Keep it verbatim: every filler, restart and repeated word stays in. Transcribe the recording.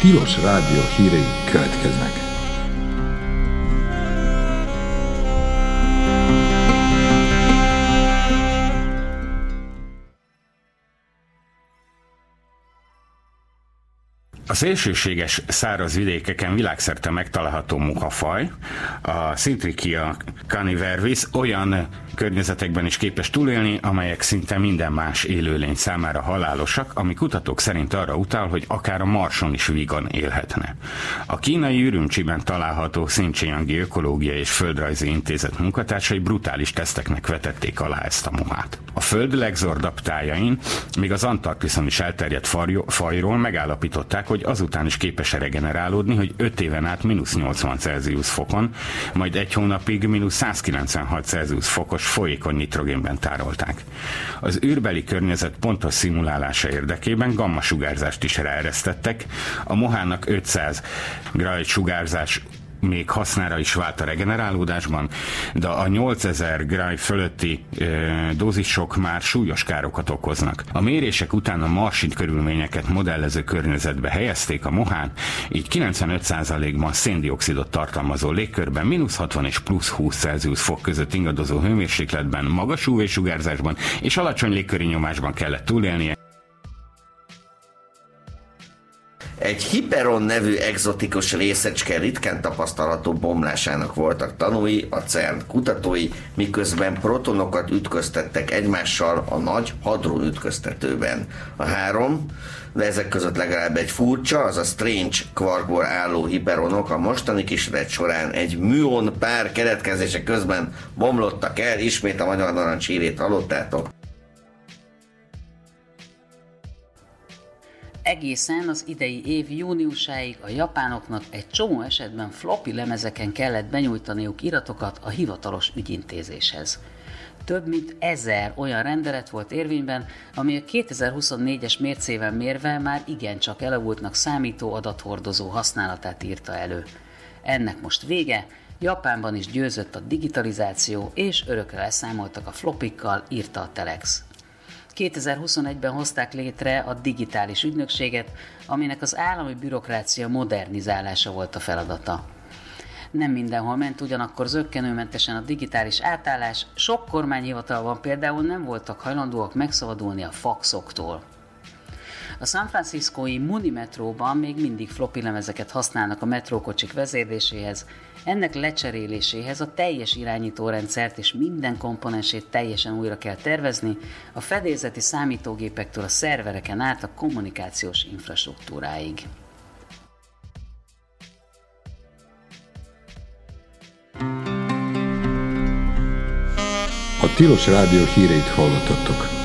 Tilos Rádió hírei következnek. A szélsőséges száraz vidékeken világszerte megtalálható muhafaj, a Syntrichia canivervis olyan környezetekben is képes túlélni, amelyek szinte minden más élőlény számára halálosak, ami kutatók szerint arra utal, hogy akár a Marson is vígan élhetne. A kínai Ürümcsiben található Xinjiangi Ökológiai és Földrajzi Intézet munkatársai brutális teszteknek vetették alá ezt a muhát. A Föld legzordabb tájain, még az Antarktiszon is elterjedt fajról megállapították, hogy azután is képes regenerálódni, hogy öt éven át mínusz nyolcvan Celsius fokon, majd egy hónapig mínusz százkilencvenhat Celsius fokos folyékony nitrogénben tárolták. Az űrbeli környezet pontos szimulálása érdekében gammasugárzást is ráeresztettek, a mohának ötszáz Gray sugárzás még hasznára is vált a regenerálódásban, de a nyolcezer Gray fölötti e, dózisok már súlyos károkat okoznak. A mérések után a marsi körülményeket modellező környezetbe helyezték a mohán, így kilencvenöt százalékban széndioxidot tartalmazó légkörben, mínusz hatvan és plusz húsz Celsius fok között ingadozó hőmérsékletben, magas ú vé-sugárzásban és alacsony légköri nyomásban kellett túlélnie. Egy Hyperon nevű egzotikus részecske ritkán tapasztalható bomlásának voltak tanúi a cern kutatói, miközben protonokat ütköztettek egymással a nagy hadron ütköztetőben. A három, de ezek között legalább egy furcsa, azaz strange kvarkból álló hiperonok a mostani kísérlet során egy műon pár keletkezése közben bomlottak el, ismét a magyar narancs hírét hallottátok. Egészen az idei év júniusáig a japánoknak egy csomó esetben floppy lemezeken kellett benyújtaniuk iratokat a hivatalos ügyintézéshez. Több mint ezer olyan rendelet volt érvényben, ami a kétezer-huszonnégyes mércével mérve már igencsak elavultnak számító adathordozó használatát írta elő. Ennek most vége, Japánban is győzött a digitalizáció, és örökre leszámoltak a floppikkal, írta a Telex. kétezer-huszonegyben hozták létre a digitális ügynökséget, aminek az állami bürokrácia modernizálása volt a feladata. Nem mindenhol ment ugyanakkor zökkenőmentesen a digitális átállás, sok kormányhivatalban például nem voltak hajlandóak megszabadulni a faxoktól. A San Franciscói Muni metróban még mindig floppy lemezeket használnak a metrókocsik vezérléséhez, ennek lecseréléséhez a teljes irányítórendszert és minden komponensét teljesen újra kell tervezni, a fedélzeti számítógépektől a szervereken át a kommunikációs infrastruktúráig. A Tilos Rádió híreit hallottatok.